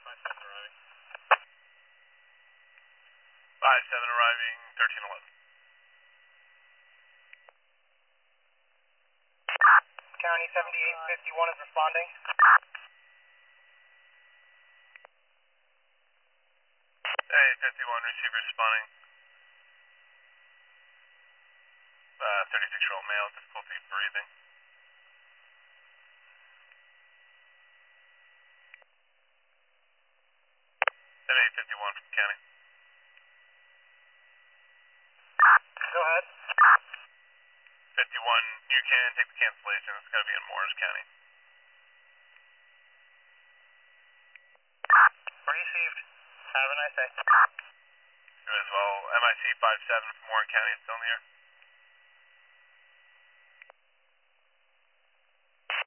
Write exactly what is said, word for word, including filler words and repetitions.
five seven arriving, thirteen eleven. County seventy-eight fifty-one is responding. Hey, fifty-one, receiver responding. Uh, thirty-six-year-old male, difficulty breathing. seventy-eight fifty-one from county. Go ahead. fifty-one, you can take the cancellation. It's going to be in Morris County. Received. Have a nice day. You as well. M I C five seven from Warren County, it's still in the air.